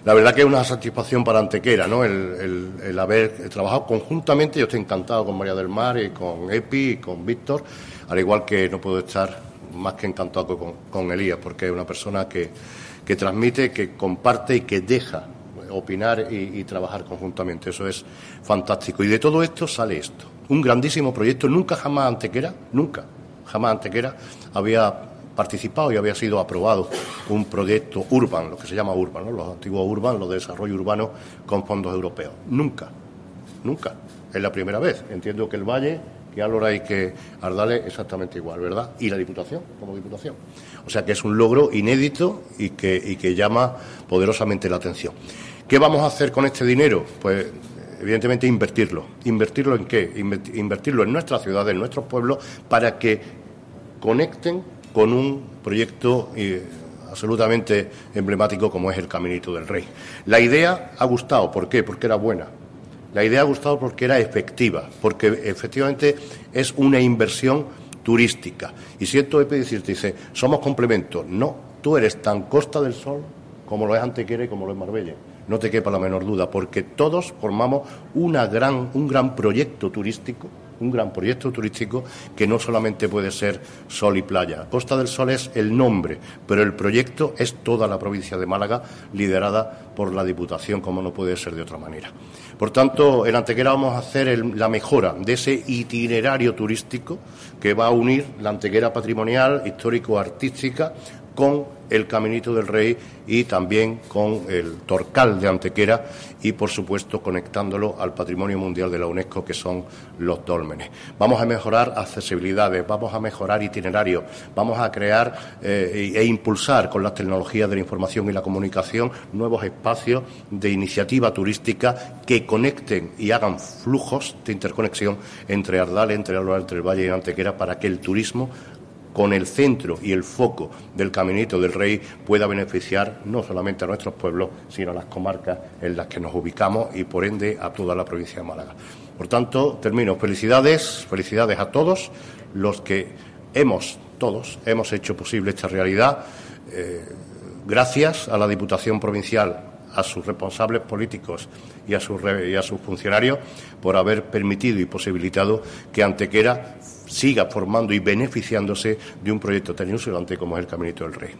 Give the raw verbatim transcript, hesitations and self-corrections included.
La verdad que es una satisfacción para Antequera, ¿no? El, el, el haber trabajado conjuntamente. Yo estoy encantado con María del Mar y con Epi y con Víctor, al igual que no puedo estar más que encantado con, con Elías, porque es una persona que, que transmite, que comparte y que deja opinar y, y trabajar conjuntamente. Eso es fantástico. Y de todo esto sale esto. Un grandísimo proyecto. Nunca jamás Antequera, nunca jamás Antequera había participado y había sido aprobado un proyecto urban, lo que se llama urban, ¿no? Los antiguos urban, los de desarrollo urbano con fondos europeos. Nunca, nunca. Es la primera vez. Entiendo que el Valle, que Álora y que Ardales exactamente igual, ¿verdad? Y la Diputación, como Diputación. O sea que es un logro inédito y que, y que llama poderosamente la atención. ¿Qué vamos a hacer con este dinero? Pues evidentemente invertirlo. ¿Invertirlo en qué? Invertirlo en nuestras ciudades, en nuestros pueblos, para que conecten con un proyecto eh, absolutamente emblemático como es el Caminito del Rey. La idea ha gustado. ¿Por qué? Porque era buena. La idea ha gustado porque era efectiva, porque efectivamente es una inversión turística. Y siento Epe decirte, dice, somos complementos. No, tú eres tan Costa del Sol como lo es Antequera y como lo es Marbella. No te quepa la menor duda, porque todos formamos una gran, un gran proyecto turístico, un gran proyecto turístico que no solamente puede ser sol y playa. Costa del Sol es el nombre, pero el proyecto es toda la provincia de Málaga, liderada por la Diputación, como no puede ser de otra manera. Por tanto, en Antequera vamos a hacer el, la mejora de ese itinerario turístico que va a unir la Antequera patrimonial, histórico-artística, con el Caminito del Rey y también con el Torcal de Antequera y, por supuesto, conectándolo al Patrimonio Mundial de la UNESCO, que son los dólmenes. Vamos a mejorar accesibilidades, vamos a mejorar itinerarios, vamos a crear eh, e impulsar con las tecnologías de la información y la comunicación nuevos espacios de iniciativa turística que conecten y hagan flujos de interconexión entre Ardales, entre Álora, entre el Valle y Antequera, para que el turismo, con el centro y el foco del Caminito del Rey, pueda beneficiar no solamente a nuestros pueblos, sino a las comarcas en las que nos ubicamos y, por ende, a toda la provincia de Málaga. Por tanto, termino. Felicidades, felicidades a todos los que hemos, todos, hemos hecho posible esta realidad. Eh, gracias a la Diputación Provincial, a sus responsables políticos y a sus, y a sus funcionarios por haber permitido y posibilitado que Antequera siga formando y beneficiándose de un proyecto tan ilusionante como es el Caminito del Rey.